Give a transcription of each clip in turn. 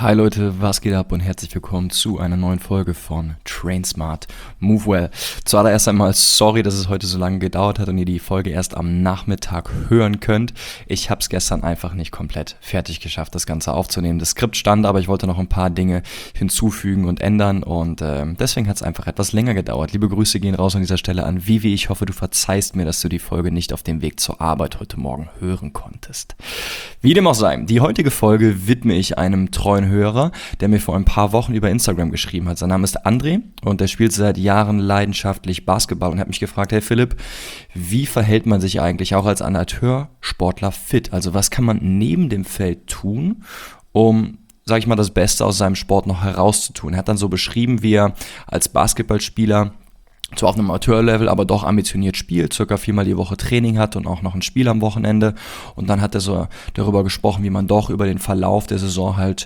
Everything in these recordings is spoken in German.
Hi Leute, was geht ab und herzlich willkommen zu einer neuen Folge von Train Smart, Move Well. Zuallererst einmal sorry, dass es heute so lange gedauert hat und ihr die Folge erst am Nachmittag hören könnt. Ich habe es gestern einfach nicht komplett fertig geschafft, das Ganze aufzunehmen. Das Skript stand, aber ich wollte noch ein paar Dinge hinzufügen und ändern und deswegen hat es einfach etwas länger gedauert. Liebe Grüße gehen raus an dieser Stelle an Vivi. Ich hoffe, du verzeihst mir, dass du die Folge nicht auf dem Weg zur Arbeit heute Morgen hören konntest. Wie dem auch sei, die heutige Folge widme ich einem treuen Hörer, der mir vor ein paar Wochen über Instagram geschrieben hat. Sein Name ist André und er spielt seit Jahren leidenschaftlich Basketball und hat mich gefragt, hey Philipp, wie verhält man sich eigentlich auch als Amateursportler fit? Also was kann man neben dem Feld tun, um, sag ich mal, das Beste aus seinem Sport noch herauszutun? Er hat dann so beschrieben, wie er als Basketballspieler zwar auf einem Amateurlevel, aber doch ambitioniert spielt, circa 4-mal die Woche Training hat und auch noch ein Spiel am Wochenende. Und dann hat er so darüber gesprochen, wie man doch über den Verlauf der Saison halt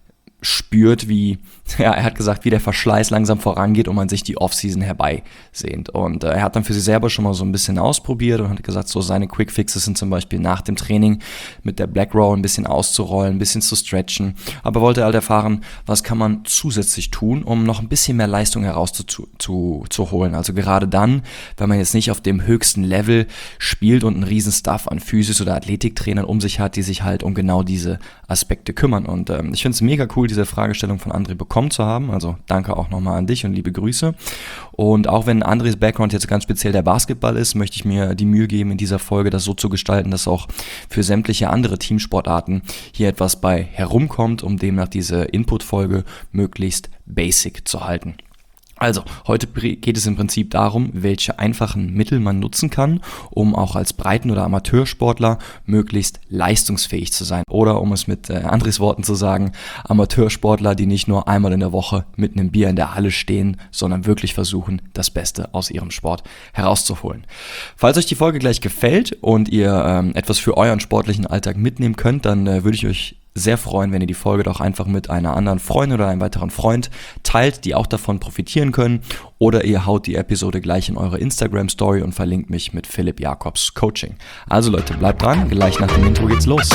spürt, wie, ja, er hat gesagt, wie der Verschleiß langsam vorangeht und man sich die Offseason herbeisehnt. Und er hat dann für sich selber schon mal so ein bisschen ausprobiert und hat gesagt, so seine Quick Fixes sind zum Beispiel nach dem Training mit der Black Roll ein bisschen auszurollen, ein bisschen zu stretchen. Aber wollte halt erfahren, was kann man zusätzlich tun, um noch ein bisschen mehr Leistung herauszuholen. Also gerade dann, wenn man jetzt nicht auf dem höchsten Level spielt und einen riesen Stuff an Physis- oder Athletiktrainern um sich hat, die sich halt um genau diese Aspekte kümmern. Und ich finde es mega cool, diese Fragestellung von André bekommen zu haben. Also danke auch nochmal an dich und liebe Grüße. Und auch wenn Andres Background jetzt ganz speziell der Basketball ist, möchte ich mir die Mühe geben, in dieser Folge das so zu gestalten, dass auch für sämtliche andere Teamsportarten hier etwas bei herumkommt, um demnach diese Input-Folge möglichst basic zu halten. Also, heute geht es im Prinzip darum, welche einfachen Mittel man nutzen kann, um auch als Breiten- oder Amateursportler möglichst leistungsfähig zu sein. Oder um es mit Andres Worten zu sagen, Amateursportler, die nicht nur einmal in der Woche mit einem Bier in der Halle stehen, sondern wirklich versuchen, das Beste aus ihrem Sport herauszuholen. Falls euch die Folge gleich gefällt und ihr etwas für euren sportlichen Alltag mitnehmen könnt, dann würde ich euch sehr freuen, wenn ihr die Folge doch einfach mit einer anderen Freundin oder einem weiteren Freund teilt, die auch davon profitieren können. Oder ihr haut die Episode gleich in eure Instagram-Story und verlinkt mich mit Philipp Jakobs Coaching. Also Leute, bleibt dran, gleich nach dem Intro geht's los.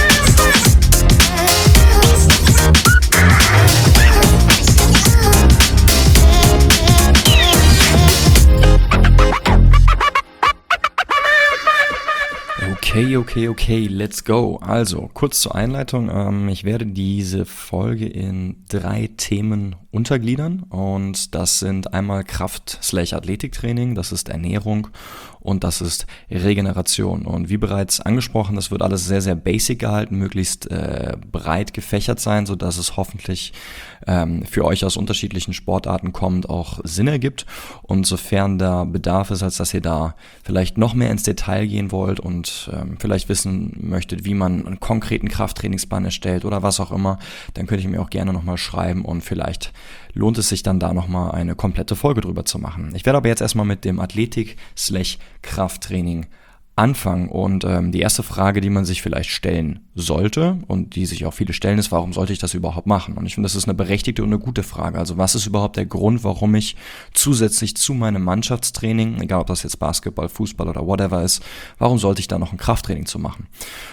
Okay, let's go. Also, kurz zur Einleitung. Ich werde diese Folge in 3 Themen untergliedern und das sind einmal Kraft/Athletiktraining, das ist Ernährung und das ist Regeneration. Und wie bereits angesprochen, das wird alles sehr, sehr basic gehalten, möglichst breit gefächert sein, sodass es hoffentlich für euch aus unterschiedlichen Sportarten kommend auch Sinn ergibt. Und sofern da Bedarf ist, als dass ihr da vielleicht noch mehr ins Detail gehen wollt und vielleicht wissen möchtet, wie man einen konkreten Krafttrainingsplan erstellt oder was auch immer, dann könnt ihr mir auch gerne nochmal schreiben und vielleicht lohnt es sich dann da nochmal eine komplette Folge drüber zu machen. Ich werde aber jetzt erstmal mit dem Athletik/Krafttraining anfangen und die erste Frage, die man sich vielleicht stellen sollte und die sich auch viele stellen, ist, warum sollte ich das überhaupt machen? Und ich finde, das ist eine berechtigte und eine gute Frage. Also was ist überhaupt der Grund, warum ich zusätzlich zu meinem Mannschaftstraining, egal ob das jetzt Basketball, Fußball oder whatever ist, warum sollte ich da noch ein Krafttraining zu machen?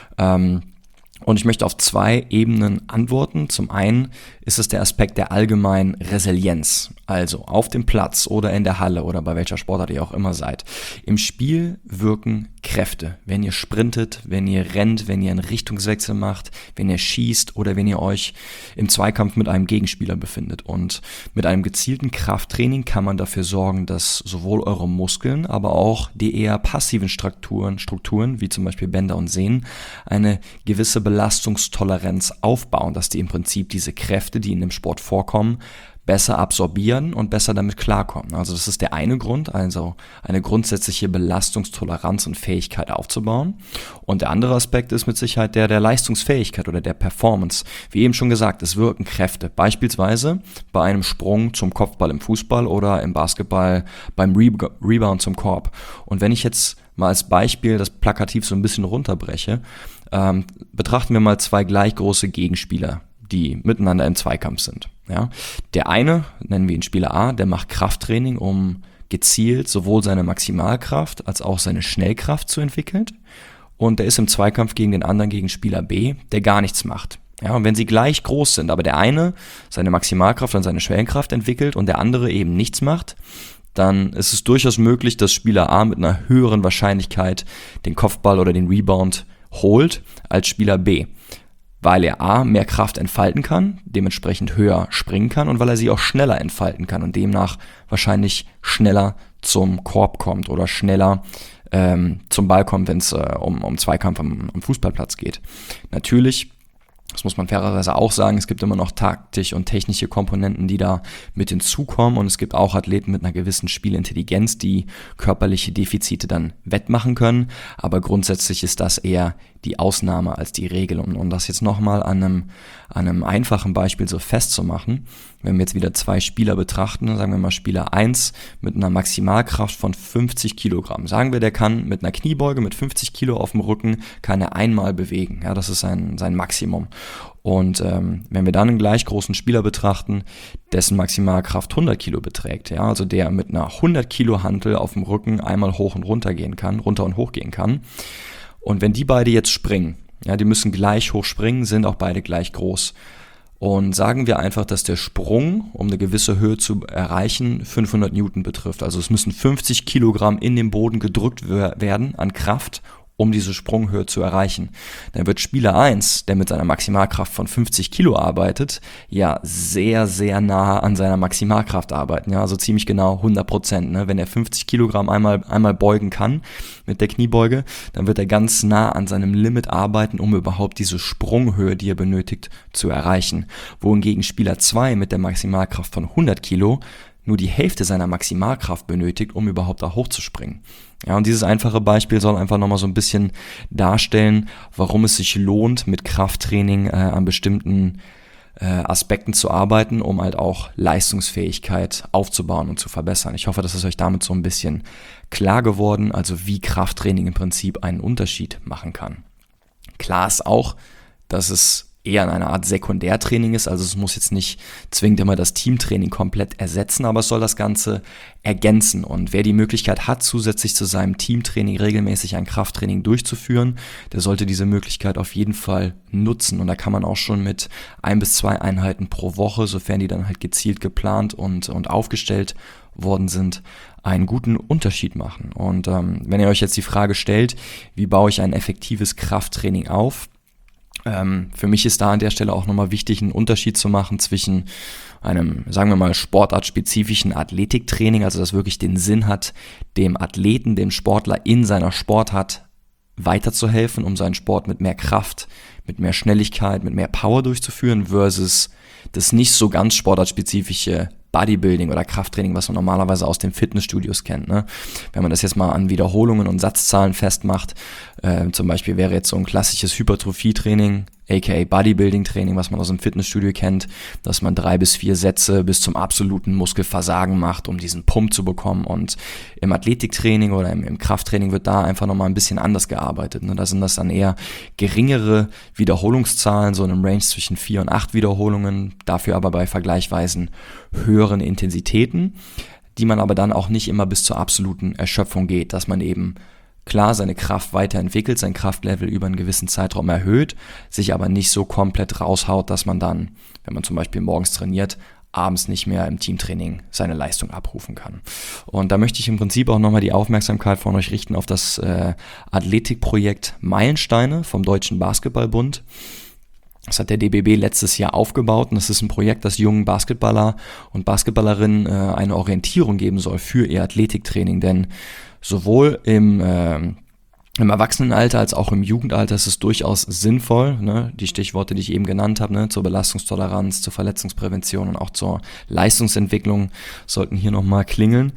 Und ich möchte auf 2 Ebenen antworten. Zum einen ist es der Aspekt der allgemeinen Resilienz. Also auf dem Platz oder in der Halle oder bei welcher Sportart ihr auch immer seid. Im Spiel wirken Kräfte. Wenn ihr sprintet, wenn ihr rennt, wenn ihr einen Richtungswechsel macht, wenn ihr schießt oder wenn ihr euch im Zweikampf mit einem Gegenspieler befindet. Und mit einem gezielten Krafttraining kann man dafür sorgen, dass sowohl eure Muskeln, aber auch die eher passiven Strukturen wie zum Beispiel Bänder und Sehnen, eine gewisse Belastungstoleranz aufbauen, dass die im Prinzip diese Kräfte, die in dem Sport vorkommen, besser absorbieren und besser damit klarkommen. Also das ist der eine Grund, also eine grundsätzliche Belastungstoleranz und Fähigkeit aufzubauen. Und der andere Aspekt ist mit Sicherheit der Leistungsfähigkeit oder der Performance. Wie eben schon gesagt, es wirken Kräfte. Beispielsweise bei einem Sprung zum Kopfball im Fußball oder im Basketball beim Rebound zum Korb. Und wenn ich jetzt mal als Beispiel das plakativ so ein bisschen runterbreche, betrachten wir mal 2 gleich große Gegenspieler, die miteinander im Zweikampf sind. Ja? Der eine, nennen wir ihn Spieler A, der macht Krafttraining, um gezielt sowohl seine Maximalkraft als auch seine Schnellkraft zu entwickeln. Und der ist im Zweikampf gegen den anderen Gegenspieler B, der gar nichts macht. Ja, und wenn sie gleich groß sind, aber der eine seine Maximalkraft und seine Schwellenkraft entwickelt und der andere eben nichts macht, dann ist es durchaus möglich, dass Spieler A mit einer höheren Wahrscheinlichkeit den Kopfball oder den Rebound holt als Spieler B, weil er A mehr Kraft entfalten kann, dementsprechend höher springen kann und weil er sie auch schneller entfalten kann und demnach wahrscheinlich schneller zum Korb kommt oder schneller zum Ball kommt, wenn es um Zweikampf am Fußballplatz geht. Natürlich, das muss man fairerweise auch sagen, es gibt immer noch taktische und technische Komponenten, die da mit hinzukommen und es gibt auch Athleten mit einer gewissen Spielintelligenz, die körperliche Defizite dann wettmachen können, aber grundsätzlich ist das eher die Ausnahme als die Regel. Und das jetzt nochmal an einem einfachen Beispiel so festzumachen, wenn wir jetzt wieder 2 Spieler betrachten, sagen wir mal Spieler 1 mit einer Maximalkraft von 50 Kilogramm. Sagen wir, der kann mit einer Kniebeuge mit 50 Kilo auf dem Rücken, kann er einmal bewegen. Ja, das ist sein Maximum. Und wenn wir dann einen gleich großen Spieler betrachten, dessen Maximalkraft 100 Kilo beträgt, ja, also der mit einer 100 Kilo Hantel auf dem Rücken einmal hoch und runter gehen kann, runter und hoch gehen kann. Und wenn die beide jetzt springen, ja, die müssen gleich hoch springen, sind auch beide gleich groß. Und sagen wir einfach, dass der Sprung, um eine gewisse Höhe zu erreichen, 500 Newton betrifft. Also es müssen 50 Kilogramm in den Boden gedrückt werden an Kraft, um diese Sprunghöhe zu erreichen. Dann wird Spieler 1, der mit seiner Maximalkraft von 50 Kilo arbeitet, ja sehr, sehr nah an seiner Maximalkraft arbeiten. Ja, also ziemlich genau 100%. Ne? Wenn er 50 Kilogramm einmal beugen kann mit der Kniebeuge, dann wird er ganz nah an seinem Limit arbeiten, um überhaupt diese Sprunghöhe, die er benötigt, zu erreichen. Wohingegen Spieler 2 mit der Maximalkraft von 100 Kilo nur die Hälfte seiner Maximalkraft benötigt, um überhaupt da hochzuspringen. Ja, und dieses einfache Beispiel soll einfach nochmal so ein bisschen darstellen, warum es sich lohnt, mit Krafttraining an bestimmten Aspekten zu arbeiten, um halt auch Leistungsfähigkeit aufzubauen und zu verbessern. Ich hoffe, das ist euch damit so ein bisschen klar geworden, also wie Krafttraining im Prinzip einen Unterschied machen kann. Klar ist auch, dass es eher eine Art Sekundärtraining ist, also es muss jetzt nicht zwingend immer das Teamtraining komplett ersetzen, aber es soll das Ganze ergänzen. Und wer die Möglichkeit hat, zusätzlich zu seinem Teamtraining regelmäßig ein Krafttraining durchzuführen, der sollte diese Möglichkeit auf jeden Fall nutzen. Und da kann man auch schon mit 1 bis 2 Einheiten pro Woche, sofern die dann halt gezielt geplant und aufgestellt worden sind, einen guten Unterschied machen. Und wenn ihr euch jetzt die Frage stellt, wie baue ich ein effektives Krafttraining auf, für mich ist da an der Stelle auch nochmal wichtig, einen Unterschied zu machen zwischen einem, sagen wir mal, sportartspezifischen Athletiktraining, also das wirklich den Sinn hat, dem Athleten, dem Sportler in seiner Sportart weiterzuhelfen, um seinen Sport mit mehr Kraft, mit mehr Schnelligkeit, mit mehr Power durchzuführen, versus das nicht so ganz sportartspezifische Bodybuilding oder Krafttraining, was man normalerweise aus den Fitnessstudios kennt. Ne? Wenn man das jetzt mal an Wiederholungen und Satzzahlen festmacht, zum Beispiel wäre jetzt so ein klassisches Hypertrophie-Training, aka Bodybuilding-Training, was man aus dem Fitnessstudio kennt, dass man 3 bis 4 Sätze bis zum absoluten Muskelversagen macht, um diesen Pump zu bekommen. Und im Athletiktraining oder im Krafttraining wird da einfach nochmal ein bisschen anders gearbeitet. Ne? Da sind das dann eher geringere Wiederholungszahlen, so in einem Range zwischen 4 und 8 Wiederholungen, dafür aber bei vergleichsweise höheren Intensitäten, die man aber dann auch nicht immer bis zur absoluten Erschöpfung geht, dass man eben klar seine Kraft weiterentwickelt, sein Kraftlevel über einen gewissen Zeitraum erhöht, sich aber nicht so komplett raushaut, dass man dann, wenn man zum Beispiel morgens trainiert, abends nicht mehr im Teamtraining seine Leistung abrufen kann. Und da möchte ich im Prinzip auch nochmal die Aufmerksamkeit von euch richten auf das Athletikprojekt Meilensteine vom Deutschen Basketballbund. Das hat der DBB letztes Jahr aufgebaut und das ist ein Projekt, das jungen Basketballer und Basketballerinnen eine Orientierung geben soll für ihr Athletiktraining, denn sowohl im Erwachsenenalter als auch im Jugendalter ist es durchaus sinnvoll, ne, die Stichworte, die ich eben genannt habe, ne, zur Belastungstoleranz, zur Verletzungsprävention und auch zur Leistungsentwicklung sollten hier nochmal klingeln.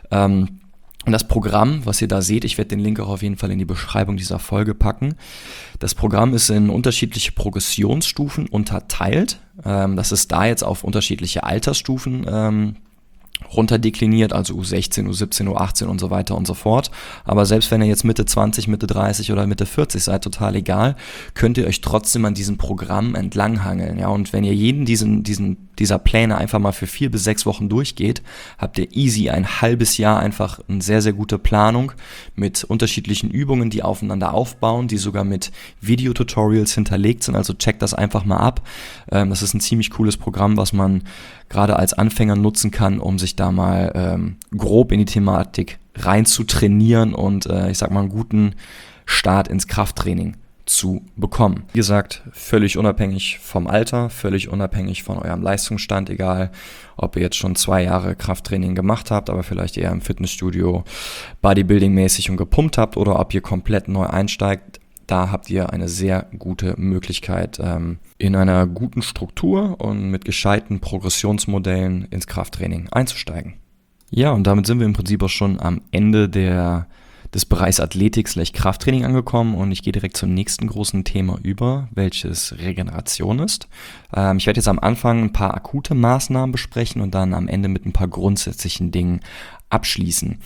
Und das Programm, was ihr da seht, ich werde den Link auch auf jeden Fall in die Beschreibung dieser Folge packen. Das Programm ist in unterschiedliche Progressionsstufen unterteilt. Das ist da jetzt auf unterschiedliche Altersstufen runterdekliniert, also U16, U17, U18 und so weiter und so fort. Aber selbst wenn ihr jetzt Mitte 20, Mitte 30 oder Mitte 40 seid, total egal, könnt ihr euch trotzdem an diesem Programm entlanghangeln. Ja? Und wenn ihr jeden diesen dieser Pläne einfach mal für 4 bis 6 Wochen durchgeht, habt ihr easy ein halbes Jahr einfach eine sehr, sehr gute Planung mit unterschiedlichen Übungen, die aufeinander aufbauen, die sogar mit Videotutorials hinterlegt sind. Also checkt das einfach mal ab. Das ist ein ziemlich cooles Programm, was man gerade als Anfänger nutzen kann, um sich da mal grob in die Thematik rein zu trainieren und ich sag mal einen guten Start ins Krafttraining zu bekommen. Wie gesagt, völlig unabhängig vom Alter, völlig unabhängig von eurem Leistungsstand, egal ob ihr jetzt schon 2 Jahre Krafttraining gemacht habt, aber vielleicht eher im Fitnessstudio Bodybuilding-mäßig und gepumpt habt oder ob ihr komplett neu einsteigt. Da habt ihr eine sehr gute Möglichkeit, in einer guten Struktur und mit gescheiten Progressionsmodellen ins Krafttraining einzusteigen. Ja, und damit sind wir im Prinzip auch schon am Ende des Bereichs Athletik/Krafttraining angekommen und ich gehe direkt zum nächsten großen Thema über, welches Regeneration ist. Ich werde jetzt am Anfang ein paar akute Maßnahmen besprechen und dann am Ende mit ein paar grundsätzlichen Dingen abschließen.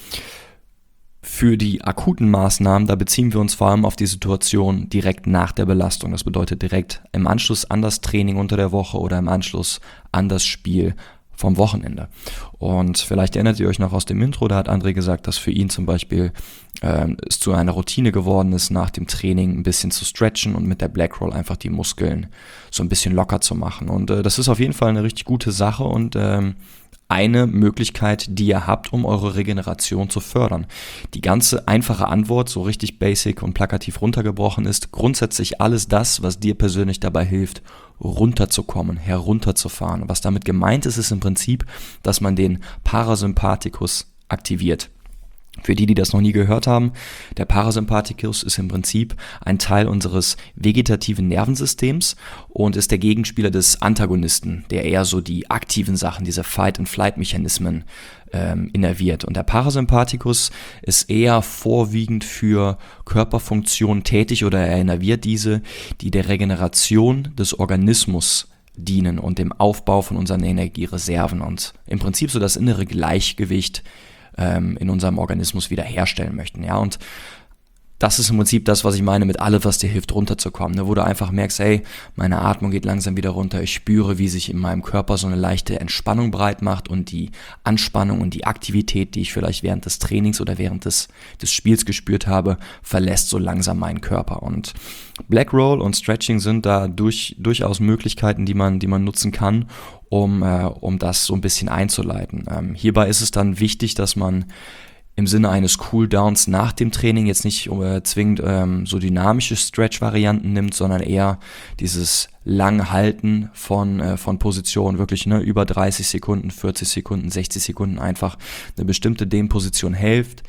Für die akuten Maßnahmen, da beziehen wir uns vor allem auf die Situation direkt nach der Belastung. Das bedeutet direkt im Anschluss an das Training unter der Woche oder im Anschluss an das Spiel vom Wochenende. Und vielleicht erinnert ihr euch noch aus dem Intro, da hat André gesagt, dass für ihn zum Beispiel es zu einer Routine geworden ist, nach dem Training ein bisschen zu stretchen und mit der Black Roll einfach die Muskeln so ein bisschen locker zu machen. Und das ist auf jeden Fall eine richtig gute Sache und eine Möglichkeit, die ihr habt, um eure Regeneration zu fördern. Die ganze einfache Antwort, so richtig basic und plakativ runtergebrochen ist, grundsätzlich alles das, was dir persönlich dabei hilft, runterzukommen, herunterzufahren. Was damit gemeint ist, ist im Prinzip, dass man den Parasympathikus aktiviert. Für die das noch nie gehört haben, der Parasympathikus ist im Prinzip ein Teil unseres vegetativen Nervensystems und ist der Gegenspieler des Antagonisten, der eher so die aktiven Sachen, diese Fight-and-Flight-Mechanismen innerviert. Und der Parasympathikus ist eher vorwiegend für Körperfunktionen tätig oder er innerviert diese, die der Regeneration des Organismus dienen und dem Aufbau von unseren Energiereserven und im Prinzip so das innere Gleichgewicht in unserem Organismus wiederherstellen möchten. Ja, und das ist im Prinzip das, was ich meine mit alles, was dir hilft, runterzukommen. Ne? Wo du einfach merkst, hey, meine Atmung geht langsam wieder runter. Ich spüre, wie sich in meinem Körper so eine leichte Entspannung breit macht und die Anspannung und die Aktivität, die ich vielleicht während des Trainings oder während des Spiels gespürt habe, verlässt so langsam meinen Körper. Und Black Roll und Stretching sind da durchaus Möglichkeiten, die man nutzen kann, um das so ein bisschen einzuleiten. Hierbei ist es dann wichtig, dass man im Sinne eines Cooldowns nach dem Training jetzt nicht zwingend so dynamische Stretch-Varianten nimmt, sondern eher dieses Langhalten von Positionen, wirklich über 30 Sekunden, 40 Sekunden, 60 Sekunden einfach eine bestimmte Dehnposition hält,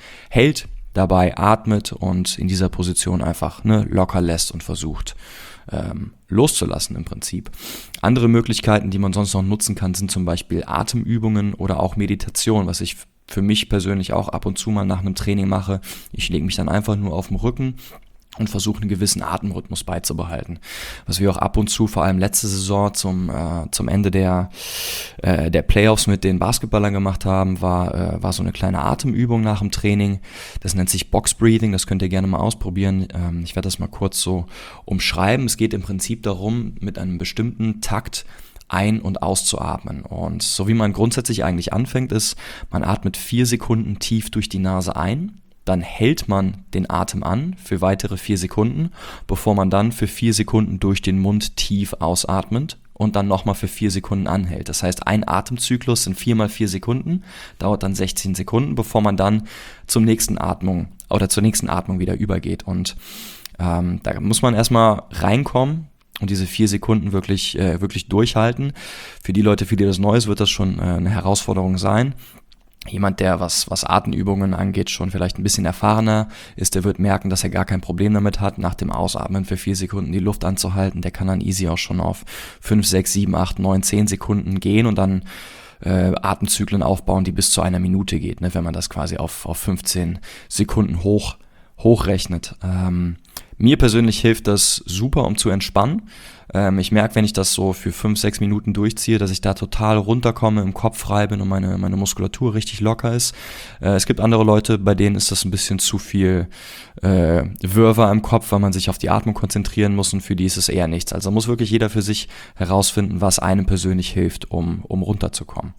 dabei atmet und in dieser Position einfach locker lässt und versucht loszulassen im Prinzip. Andere Möglichkeiten, die man sonst noch nutzen kann, sind zum Beispiel Atemübungen oder auch Meditation, was ich für mich persönlich auch ab und zu mal nach einem Training mache. Ich lege mich dann einfach nur auf den Rücken und versuche einen gewissen Atemrhythmus beizubehalten. Was wir auch ab und zu, vor allem letzte Saison zum Ende der Playoffs mit den Basketballern gemacht haben, war so eine kleine Atemübung nach dem Training. Das nennt sich Box Breathing, das könnt ihr gerne mal ausprobieren. Ich werde das mal kurz so umschreiben. Es geht im Prinzip darum, mit einem bestimmten Takt ein- und auszuatmen. Und so wie man grundsätzlich eigentlich anfängt, ist, man atmet 4 Sekunden tief durch die Nase ein, dann hält man den Atem an für weitere 4 Sekunden, bevor man dann für 4 Sekunden durch den Mund tief ausatmet und dann nochmal für 4 Sekunden anhält. Das heißt, ein Atemzyklus sind 4 mal 4 Sekunden, dauert dann 16 Sekunden, bevor man dann zur nächsten Atmung wieder übergeht. Und da muss man erstmal reinkommen und diese 4 Sekunden wirklich durchhalten. Für die Leute, für die das neu ist, wird das schon eine Herausforderung sein. Jemand, der was Atemübungen angeht, schon vielleicht ein bisschen erfahrener ist, der wird merken, dass er gar kein Problem damit hat, nach dem Ausatmen für 4 Sekunden die Luft anzuhalten. Der kann dann easy auch schon auf 5, 6, 7, 8, 9, 10 Sekunden gehen und dann Atemzyklen aufbauen, die bis zu 1 Minute geht, wenn man das quasi auf 15 Sekunden hochrechnet. Mir persönlich hilft das super, um zu entspannen. Ich merke, wenn ich das so für 5-6 Minuten durchziehe, dass ich da total runterkomme, im Kopf frei bin und meine Muskulatur richtig locker ist. Es gibt andere Leute, bei denen ist das ein bisschen zu viel Wirrwarr im Kopf, weil man sich auf die Atmung konzentrieren muss, und für die ist es eher nichts. Also muss wirklich jeder für sich herausfinden, was einem persönlich hilft, um runterzukommen.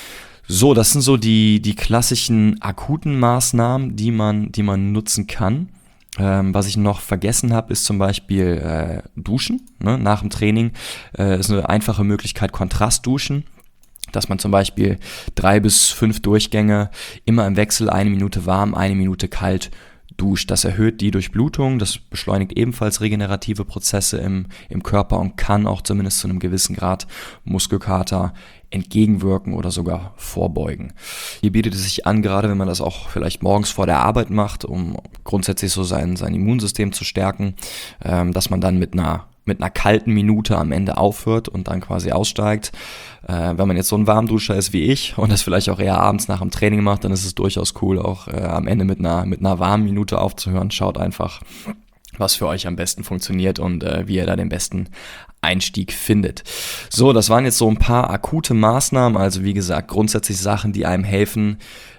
So, das sind so die klassischen akuten Maßnahmen, die man nutzen kann. Was ich noch vergessen habe, ist zum Beispiel Duschen, ne? Nach dem Training ist eine einfache Möglichkeit Kontrastduschen, dass man zum Beispiel 3 bis 5 Durchgänge immer im Wechsel 1 Minute warm, 1 Minute kalt duscht. Das erhöht die Durchblutung, das beschleunigt ebenfalls regenerative Prozesse im Körper und kann auch zumindest zu einem gewissen Grad Muskelkater entgegenwirken oder sogar vorbeugen. Hier bietet es sich an, gerade wenn man das auch vielleicht morgens vor der Arbeit macht, um grundsätzlich so sein Immunsystem zu stärken, dass man dann mit einer kalten Minute am Ende aufhört und dann quasi aussteigt. Wenn man jetzt so ein Warmduscher ist wie ich und das vielleicht auch eher abends nach dem Training macht, dann ist es durchaus cool, auch am Ende mit einer warmen Minute aufzuhören. Schaut einfach, was für euch am besten funktioniert und wie ihr da den besten Einstieg findet. So, das waren jetzt so ein paar akute Maßnahmen, also wie gesagt, grundsätzlich Sachen, die einem helfen,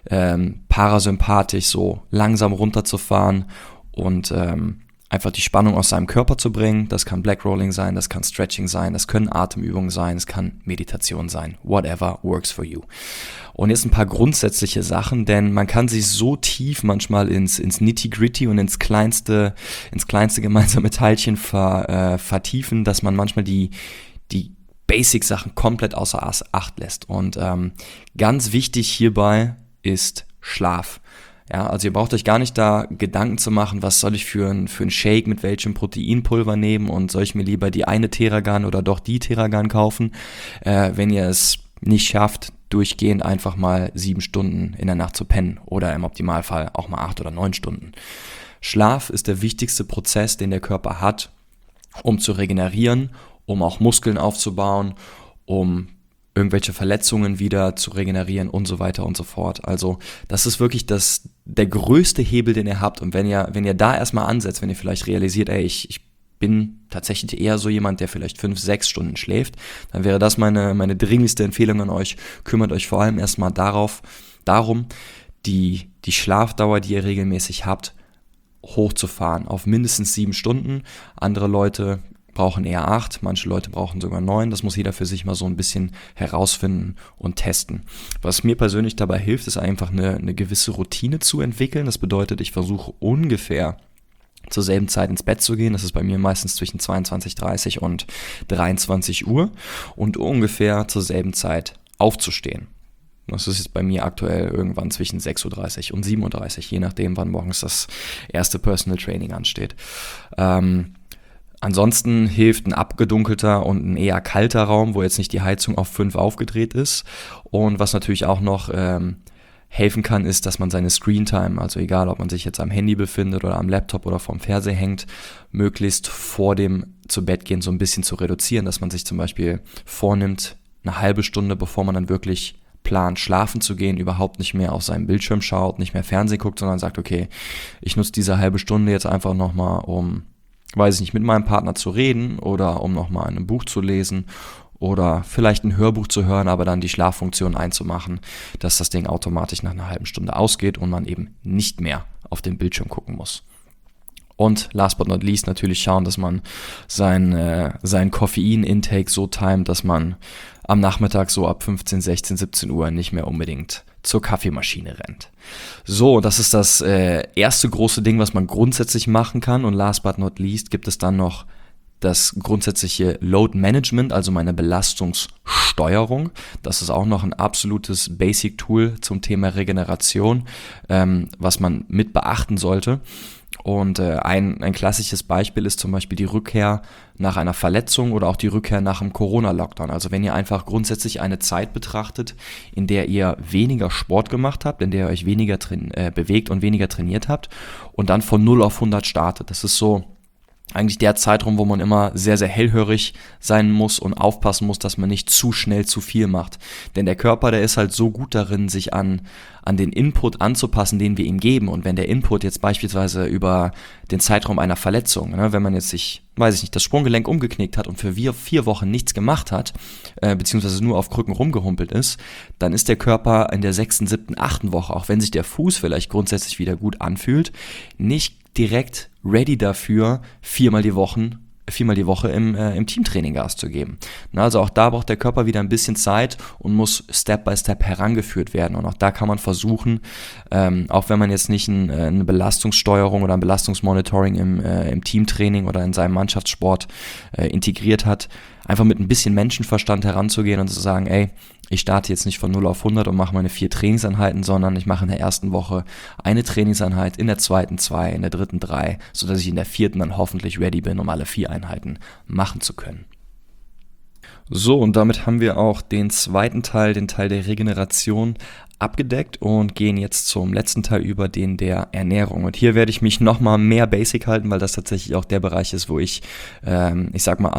parasympathisch so langsam runterzufahren und einfach die Spannung aus seinem Körper zu bringen. Das kann Blackrolling sein, das kann Stretching sein, das können Atemübungen sein, es kann Meditation sein. Whatever works for you. Und jetzt ein paar grundsätzliche Sachen, denn man kann sich so tief manchmal ins Nitty-Gritty und ins kleinste gemeinsame Teilchen vertiefen, dass man manchmal die Basic-Sachen komplett außer Acht lässt. Und ganz wichtig hierbei ist Schlaf. Ja, also ihr braucht euch gar nicht da Gedanken zu machen, was soll ich für einen Shake mit welchem Proteinpulver nehmen und soll ich mir lieber die eine Theragan oder doch die Theragan kaufen, wenn ihr es nicht schafft, durchgehend einfach mal 7 Stunden in der Nacht zu pennen oder im Optimalfall auch mal 8 oder 9 Stunden. Schlaf ist der wichtigste Prozess, den der Körper hat, um zu regenerieren, um auch Muskeln aufzubauen, um irgendwelche Verletzungen wieder zu regenerieren und so weiter und so fort. Also das ist wirklich der größte Hebel, den ihr habt. Und wenn ihr da erstmal ansetzt, wenn ihr vielleicht realisiert, ich bin tatsächlich eher so jemand, der vielleicht 5-6 Stunden schläft, dann wäre das meine dringlichste Empfehlung an euch. Kümmert euch vor allem erstmal darum, die Schlafdauer, die ihr regelmäßig habt, hochzufahren auf mindestens 7 Stunden. Andere Leute brauchen eher 8, manche Leute brauchen sogar 9. Das muss jeder für sich mal so ein bisschen herausfinden und testen. Was mir persönlich dabei hilft, ist einfach eine gewisse Routine zu entwickeln. Das bedeutet, ich versuche ungefähr zur selben Zeit ins Bett zu gehen. Das ist bei mir meistens zwischen 22:30 und 23 Uhr und ungefähr zur selben Zeit aufzustehen. Das ist jetzt bei mir aktuell irgendwann zwischen 6:30 und 7:30 Uhr, je nachdem, wann morgens das erste Personal Training ansteht. Ansonsten hilft ein abgedunkelter und ein eher kalter Raum, wo jetzt nicht die Heizung auf 5 aufgedreht ist. Und was natürlich auch noch helfen kann, ist, dass man seine Screentime, also egal, ob man sich jetzt am Handy befindet oder am Laptop oder vorm Fernseher hängt, möglichst vor dem Zu-Bett-Gehen so ein bisschen zu reduzieren, dass man sich zum Beispiel vornimmt, eine halbe Stunde, bevor man dann wirklich plant, schlafen zu gehen, überhaupt nicht mehr auf seinem Bildschirm schaut, nicht mehr Fernsehen guckt, sondern sagt, okay, ich nutze diese halbe Stunde jetzt einfach nochmal, um, weiß ich nicht, mit meinem Partner zu reden oder um nochmal ein Buch zu lesen oder vielleicht ein Hörbuch zu hören, aber dann die Schlaffunktion einzumachen, dass das Ding automatisch nach einer halben Stunde ausgeht und man eben nicht mehr auf den Bildschirm gucken muss. Und last but not least natürlich schauen, dass man sein Koffein-Intake so timet, dass man am Nachmittag so ab 15, 16, 17 Uhr nicht mehr unbedingt zur Kaffeemaschine rennt. So, das ist das erste große Ding, was man grundsätzlich machen kann. Und last but not least gibt es dann noch das grundsätzliche Load Management, also meine Belastungssteuerung. Das ist auch noch ein absolutes Basic-Tool zum Thema Regeneration, was man mit beachten sollte. Und ein klassisches Beispiel ist zum Beispiel die Rückkehr nach einer Verletzung oder auch die Rückkehr nach einem Corona-Lockdown. Also wenn ihr einfach grundsätzlich eine Zeit betrachtet, in der ihr weniger Sport gemacht habt, in der ihr euch weniger bewegt und weniger trainiert habt und dann von 0 auf 100 startet. Das ist so eigentlich der Zeitraum, wo man immer sehr, sehr hellhörig sein muss und aufpassen muss, dass man nicht zu schnell zu viel macht. Denn der Körper, der ist halt so gut darin, sich an den Input anzupassen, den wir ihm geben. Und wenn der Input jetzt beispielsweise über den Zeitraum einer Verletzung, wenn man jetzt sich, weiß ich nicht, das Sprunggelenk umgeknickt hat und für 4 Wochen nichts gemacht hat, beziehungsweise nur auf Krücken rumgehumpelt ist, dann ist der Körper in der 6., 7., 8. Woche, auch wenn sich der Fuß vielleicht grundsätzlich wieder gut anfühlt, nicht direkt ready dafür, 4-mal die Woche im Teamtraining Gas zu geben. Also auch da braucht der Körper wieder ein bisschen Zeit und muss Step by Step herangeführt werden. Und auch da kann man versuchen, auch wenn man jetzt nicht eine Belastungssteuerung oder ein Belastungsmonitoring im Teamtraining oder in seinem Mannschaftssport integriert hat, einfach mit ein bisschen Menschenverstand heranzugehen und zu sagen, ey, ich starte jetzt nicht von 0 auf 100 und mache meine 4 Trainingseinheiten, sondern ich mache in der ersten Woche eine Trainingseinheit, in der zweiten 2, in der dritten 3, sodass ich in der 4. dann hoffentlich ready bin, um alle 4 Einheiten machen zu können. So, und damit haben wir auch den zweiten Teil, den Teil der Regeneration, abgedeckt und gehen jetzt zum letzten Teil über, den der Ernährung. Und hier werde ich mich nochmal mehr basic halten, weil das tatsächlich auch der Bereich ist, wo ich sag mal,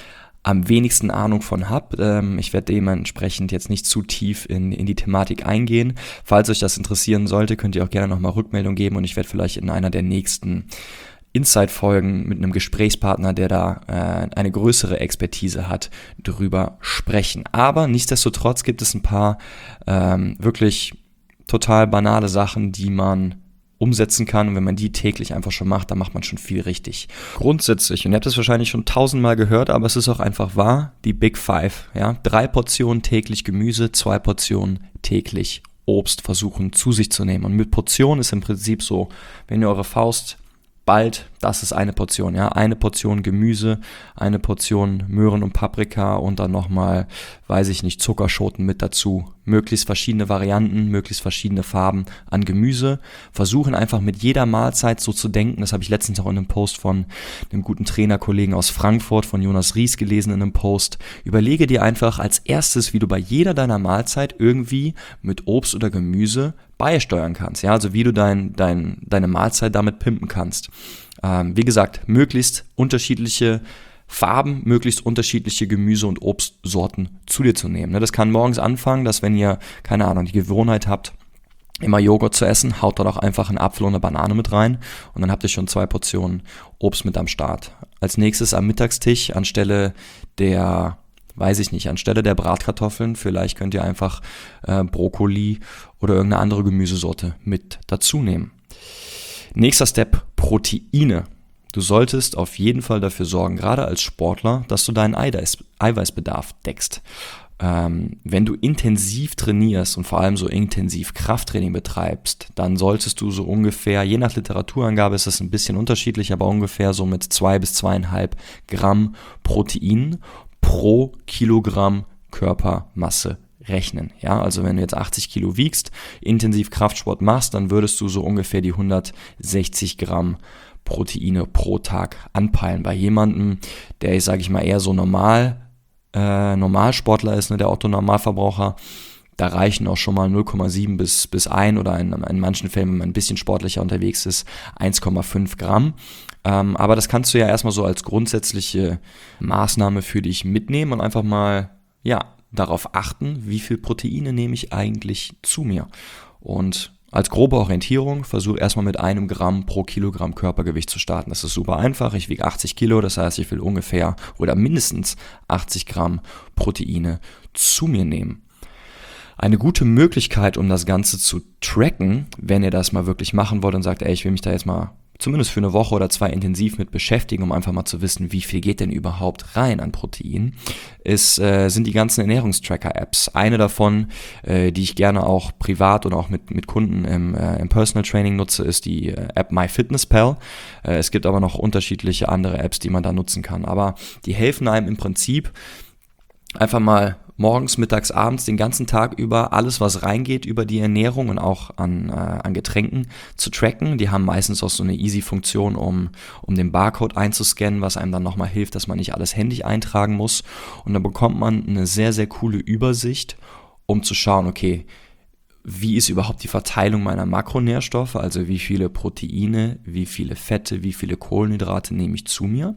am wenigsten Ahnung von habe. Ich werde dementsprechend jetzt nicht zu tief in die Thematik eingehen. Falls euch das interessieren sollte, könnt ihr auch gerne nochmal Rückmeldung geben und ich werde vielleicht in einer der nächsten Insight-Folgen mit einem Gesprächspartner, der da eine größere Expertise hat, drüber sprechen. Aber nichtsdestotrotz gibt es ein paar wirklich total banale Sachen, die man umsetzen kann und wenn man die täglich einfach schon macht, dann macht man schon viel richtig. Grundsätzlich, und ihr habt das wahrscheinlich schon 1000-mal gehört, aber es ist auch einfach wahr, die Big Five, 3 Portionen täglich Gemüse, 2 Portionen täglich Obst versuchen zu sich zu nehmen. Und mit Portion ist im Prinzip so, wenn ihr eure Faust ballt, das ist eine Portion, eine Portion Gemüse, eine Portion Möhren und Paprika und dann nochmal, weiß ich nicht, Zuckerschoten mit dazu. Möglichst verschiedene Varianten, möglichst verschiedene Farben an Gemüse. Versuchen einfach mit jeder Mahlzeit so zu denken, das habe ich letztens auch in einem Post von einem guten Trainerkollegen aus Frankfurt, von Jonas Ries gelesen in einem Post. Überlege dir einfach als erstes, wie du bei jeder deiner Mahlzeit irgendwie mit Obst oder Gemüse beisteuern kannst, also wie du deine Mahlzeit damit pimpen kannst. Wie gesagt, möglichst unterschiedliche Farben, möglichst unterschiedliche Gemüse- und Obstsorten zu dir zu nehmen. Das kann morgens anfangen, dass wenn ihr, keine Ahnung, die Gewohnheit habt, immer Joghurt zu essen, haut da doch einfach einen Apfel und eine Banane mit rein und dann habt ihr schon 2 Portionen Obst mit am Start. Als nächstes am Mittagstisch anstelle der Bratkartoffeln, vielleicht könnt ihr einfach Brokkoli oder irgendeine andere Gemüsesorte mit dazu nehmen. Nächster Step, Proteine. Du solltest auf jeden Fall dafür sorgen, gerade als Sportler, dass du deinen Eiweißbedarf deckst. Wenn du intensiv trainierst und vor allem so intensiv Krafttraining betreibst, dann solltest du so ungefähr, je nach Literaturangabe ist das ein bisschen unterschiedlich, aber ungefähr so mit 2 bis 2,5 Gramm Protein pro Kilogramm Körpermasse rechnen. Also wenn du jetzt 80 Kilo wiegst, intensiv Kraftsport machst, dann würdest du so ungefähr die 160 Gramm Proteine pro Tag anpeilen. Bei jemandem, der, eher so Normalsportler ist, der Otto-Normalverbraucher, da reichen auch schon mal 0,7 bis 1 oder in manchen Fällen, wenn man ein bisschen sportlicher unterwegs ist, 1,5 Gramm. Aber das kannst du ja erstmal so als grundsätzliche Maßnahme für dich mitnehmen und einfach mal, darauf achten, wie viel Proteine nehme ich eigentlich zu mir. Und als grobe Orientierung versuche erstmal mit 1 Gramm pro Kilogramm Körpergewicht zu starten. Das ist super einfach. Ich wiege 80 Kilo, das heißt, ich will ungefähr oder mindestens 80 Gramm Proteine zu mir nehmen. Eine gute Möglichkeit, um das Ganze zu tracken, wenn ihr das mal wirklich machen wollt und sagt, ich will mich da jetzt mal zumindest für eine Woche oder 2 intensiv mit beschäftigen, um einfach mal zu wissen, wie viel geht denn überhaupt rein an Protein, sind die ganzen Ernährungstracker-Apps. Eine davon, die ich gerne auch privat oder auch mit Kunden im Personal Training nutze, ist die App MyFitnessPal. Es gibt aber noch unterschiedliche andere Apps, die man da nutzen kann. Aber die helfen einem im Prinzip einfach mal morgens, mittags, abends, den ganzen Tag über alles, was reingeht über die Ernährung und auch an Getränken zu tracken. Die haben meistens auch so eine Easy-Funktion, um den Barcode einzuscannen, was einem dann nochmal hilft, dass man nicht alles händisch eintragen muss. Und dann bekommt man eine sehr, sehr coole Übersicht, um zu schauen, okay, wie ist überhaupt die Verteilung meiner Makronährstoffe, also wie viele Proteine, wie viele Fette, wie viele Kohlenhydrate nehme ich zu mir,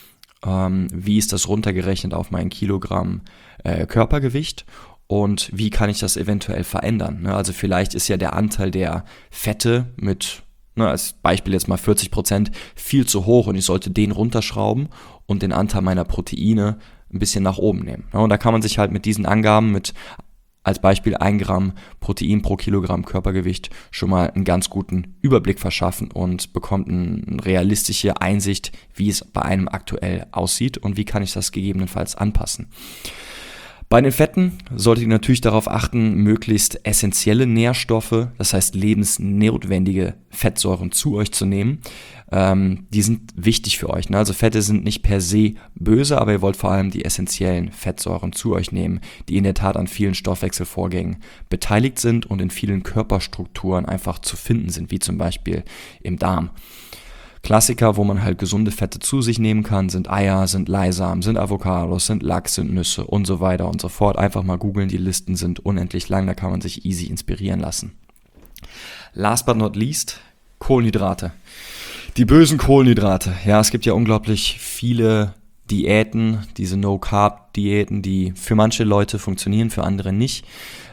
wie ist das runtergerechnet auf mein Kilogramm Körpergewicht und wie kann ich das eventuell verändern. Ne? Also vielleicht ist ja der Anteil der Fette mit, als Beispiel jetzt mal 40% viel zu hoch und ich sollte den runterschrauben und den Anteil meiner Proteine ein bisschen nach oben nehmen. Ne? Und da kann man sich halt mit diesen Angaben mit als Beispiel 1 Gramm Protein pro Kilogramm Körpergewicht schon mal einen ganz guten Überblick verschaffen und bekommt eine realistische Einsicht, wie es bei einem aktuell aussieht und wie kann ich das gegebenenfalls anpassen. Bei den Fetten solltet ihr natürlich darauf achten, möglichst essentielle Nährstoffe, das heißt lebensnotwendige Fettsäuren zu euch zu nehmen. Die sind wichtig für euch. Ne? Also Fette sind nicht per se böse, aber ihr wollt vor allem die essentiellen Fettsäuren zu euch nehmen, die in der Tat an vielen Stoffwechselvorgängen beteiligt sind und in vielen Körperstrukturen einfach zu finden sind, wie zum Beispiel im Darm. Klassiker, wo man halt gesunde Fette zu sich nehmen kann, sind Eier, sind Leinsamen, sind Avocados, sind Lachs, sind Nüsse und so weiter und so fort. Einfach mal googeln, die Listen sind unendlich lang, da kann man sich easy inspirieren lassen. Last but not least, Kohlenhydrate. Die bösen Kohlenhydrate. Ja, es gibt ja unglaublich viele Diäten, diese No-Carb-Diäten, die für manche Leute funktionieren, für andere nicht.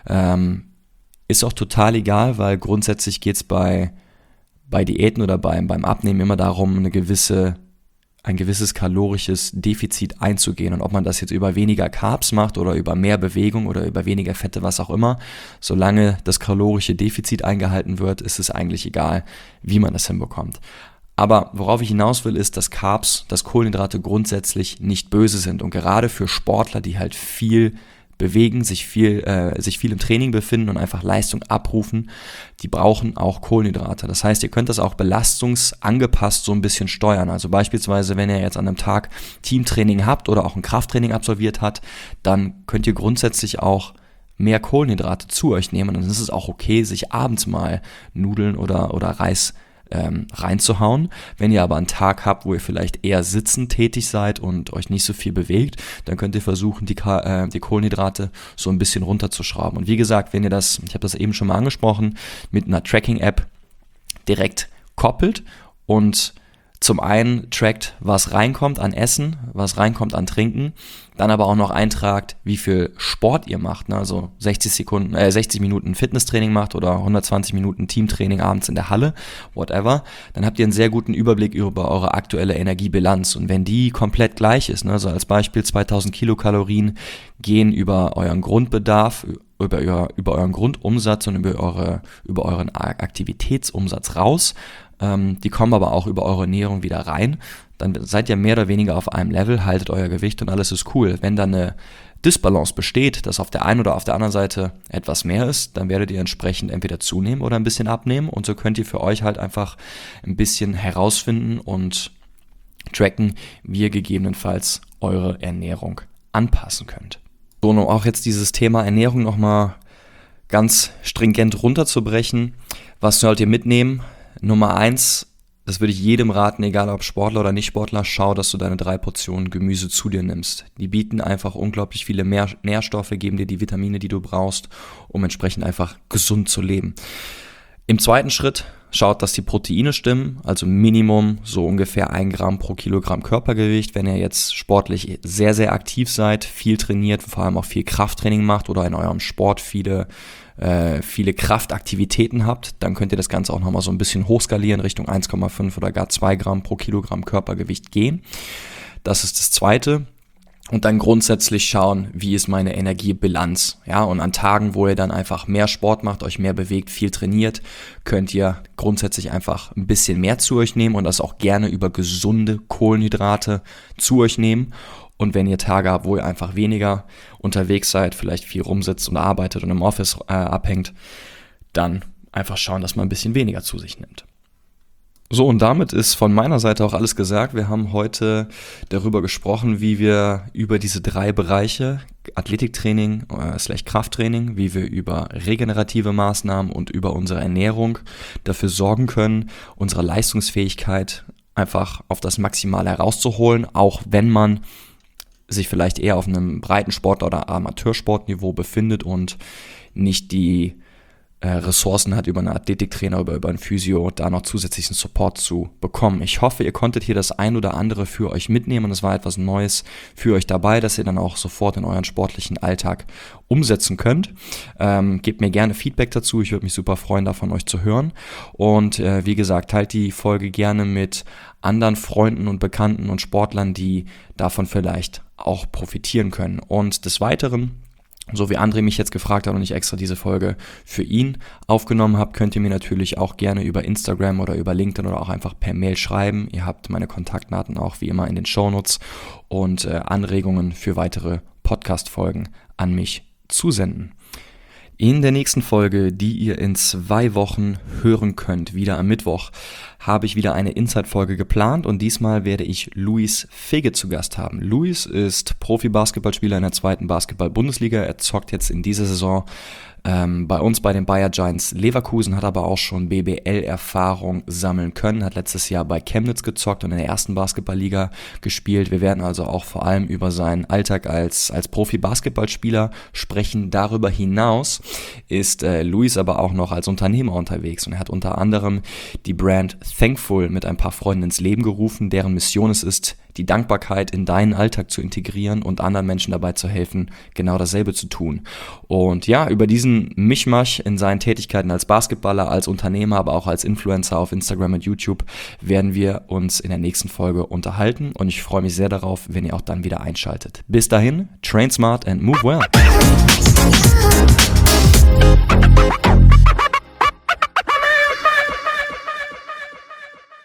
Ist auch total egal, weil grundsätzlich geht es bei Diäten oder beim Abnehmen immer darum, ein gewisses kalorisches Defizit einzugehen. Und ob man das jetzt über weniger Carbs macht oder über mehr Bewegung oder über weniger Fette, was auch immer, solange das kalorische Defizit eingehalten wird, ist es eigentlich egal, wie man das hinbekommt. Aber worauf ich hinaus will, ist, dass Carbs, dass Kohlenhydrate grundsätzlich nicht böse sind. Und gerade für Sportler, die halt viel bewegen, sich viel im Training befinden und einfach Leistung abrufen, die brauchen auch Kohlenhydrate. Das heißt, ihr könnt das auch belastungsangepasst so ein bisschen steuern. Also beispielsweise, wenn ihr jetzt an einem Tag Teamtraining habt oder auch ein Krafttraining absolviert habt, dann könnt ihr grundsätzlich auch mehr Kohlenhydrate zu euch nehmen. Und dann ist es auch okay, sich abends mal Nudeln oder Reis reinzuhauen. Wenn ihr aber einen Tag habt, wo ihr vielleicht eher sitzend tätig seid und euch nicht so viel bewegt, dann könnt ihr versuchen, die Kohlenhydrate so ein bisschen runterzuschrauben. Und wie gesagt, wenn ihr das, ich habe das eben schon mal angesprochen, mit einer Tracking-App direkt koppelt und zum einen trackt, was reinkommt an Essen, was reinkommt an Trinken, dann aber auch noch eintragt, wie viel Sport ihr macht, ne? Also 60 Minuten Fitnesstraining macht oder 120 Minuten Teamtraining abends in der Halle, whatever, dann habt ihr einen sehr guten Überblick über eure aktuelle Energiebilanz. Und wenn die komplett gleich ist, ne? Also als Beispiel 2000 Kilokalorien gehen über euren Grundbedarf, über euren Grundumsatz und über euren Aktivitätsumsatz raus, die kommen aber auch über eure Ernährung wieder rein, dann seid ihr mehr oder weniger auf einem Level, haltet euer Gewicht und alles ist cool. Wenn dann eine Disbalance besteht, dass auf der einen oder auf der anderen Seite etwas mehr ist, dann werdet ihr entsprechend entweder zunehmen oder ein bisschen abnehmen und so könnt ihr für euch halt einfach ein bisschen herausfinden und tracken, wie ihr gegebenenfalls eure Ernährung anpassen könnt. So, um auch jetzt dieses Thema Ernährung nochmal ganz stringent runterzubrechen, was sollt ihr mitnehmen? Nummer 1, das würde ich jedem raten, egal ob Sportler oder Nicht-Sportler, schau, dass du deine 3 Portionen Gemüse zu dir nimmst. Die bieten einfach unglaublich viele Nährstoffe, geben dir die Vitamine, die du brauchst, um entsprechend einfach gesund zu leben. Im zweiten Schritt schaut, dass die Proteine stimmen, also Minimum so ungefähr 1 Gramm pro Kilogramm Körpergewicht. Wenn ihr jetzt sportlich sehr, sehr aktiv seid, viel trainiert, vor allem auch viel Krafttraining macht oder in eurem Sport viele Kraftaktivitäten habt, dann könnt ihr das Ganze auch nochmal so ein bisschen hochskalieren, Richtung 1,5 oder gar 2 Gramm pro Kilogramm Körpergewicht gehen. Das ist das Zweite. Und dann grundsätzlich schauen, wie ist meine Energiebilanz. Ja, und an Tagen, wo ihr dann einfach mehr Sport macht, euch mehr bewegt, viel trainiert, könnt ihr grundsätzlich einfach ein bisschen mehr zu euch nehmen und das auch gerne über gesunde Kohlenhydrate zu euch nehmen. Und wenn ihr Tage habt, wo ihr einfach weniger unterwegs seid, vielleicht viel rumsitzt und arbeitet und im Office abhängt, dann einfach schauen, dass man ein bisschen weniger zu sich nimmt. So, und damit ist von meiner Seite auch alles gesagt. Wir haben heute darüber gesprochen, wie wir über diese 3 Bereiche, Athletiktraining / Krafttraining, wie wir über regenerative Maßnahmen und über unsere Ernährung dafür sorgen können, unsere Leistungsfähigkeit einfach auf das Maximale herauszuholen, auch wenn man sich vielleicht eher auf einem Breitensport- oder Amateursportniveau befindet und nicht die Ressourcen hat, über einen Athletiktrainer, über einen Physio, da noch zusätzlichen Support zu bekommen. Ich hoffe, ihr konntet hier das ein oder andere für euch mitnehmen und es war etwas Neues für euch dabei, dass ihr dann auch sofort in euren sportlichen Alltag umsetzen könnt. Gebt mir gerne Feedback dazu, ich würde mich super freuen, da von euch zu hören. Und wie gesagt, teilt die Folge gerne mit anderen Freunden und Bekannten und Sportlern, die davon vielleicht auch profitieren können. Und des Weiteren, so wie André mich jetzt gefragt hat und ich extra diese Folge für ihn aufgenommen habe, könnt ihr mir natürlich auch gerne über Instagram oder über LinkedIn oder auch einfach per Mail schreiben. Ihr habt meine Kontaktdaten auch wie immer in den Shownotes und Anregungen für weitere Podcast-Folgen an mich zusenden. In der nächsten Folge, die ihr in 2 Wochen hören könnt, wieder am Mittwoch, habe ich wieder eine Inside-Folge geplant und diesmal werde ich Luis Figge zu Gast haben. Luis ist Profi-Basketballspieler in der 2. Basketball-Bundesliga. Er zockt jetzt in dieser Saison bei uns bei den Bayer Giants Leverkusen, hat aber auch schon BBL-Erfahrung sammeln können, hat letztes Jahr bei Chemnitz gezockt und in der 1. Basketballliga gespielt. Wir werden also auch vor allem über seinen Alltag als Profi-Basketballspieler sprechen. Darüber hinaus ist Luis aber auch noch als Unternehmer unterwegs und er hat unter anderem die Brand Thankful mit ein paar Freunden ins Leben gerufen, deren Mission es ist, die Dankbarkeit in deinen Alltag zu integrieren und anderen Menschen dabei zu helfen, genau dasselbe zu tun. Und ja, über diesen Mischmasch in seinen Tätigkeiten als Basketballer, als Unternehmer, aber auch als Influencer auf Instagram und YouTube werden wir uns in der nächsten Folge unterhalten und ich freue mich sehr darauf, wenn ihr auch dann wieder einschaltet. Bis dahin, train smart and move well.